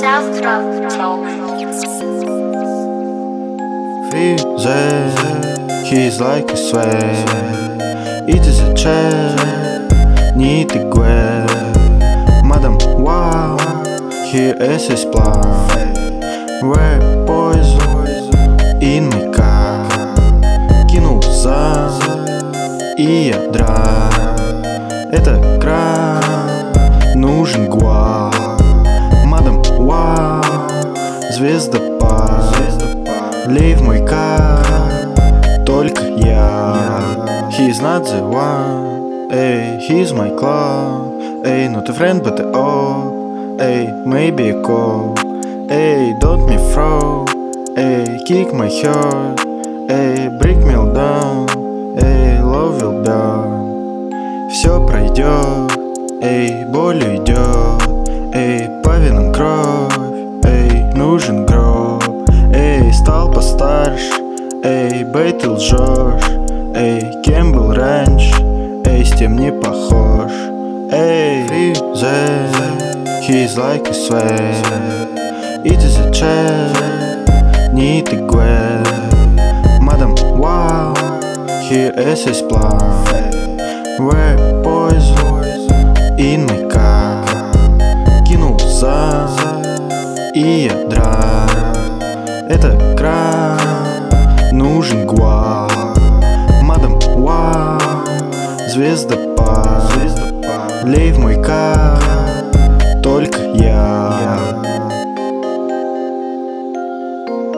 Freezer, he's like a sweat. It is a chair, need a grab. Madam, wow, here is his plan. Where poison in my car. Кинул за и ядра. Это край, нужен гуа. Мадам, вау, звездопад. Лей в мой кар, только я. He's not the one, эй, he's my club. Эй, not a friend but a op. Эй, maybe a cop. Эй, don't me throw. Эй, kick my heart. Эй, break me all down. Эй, love will burn. Все пройдет, эй, боль уйдет. Эй, по венам кровь. Эй, нужен гроб. Эй, стал постарше. Эй, бей, ты лжешь. Эй, кем был раньше? Эй, с тем не похож. Эй, Freezer, he's like a sweat. It is a chair, need a grab. Madam, wow, here is his plan. Where poison in my car. Кинул за и ядра. Это край, нужен гуа. Мадам, вау, звездопад. Лей в мой кар, только я.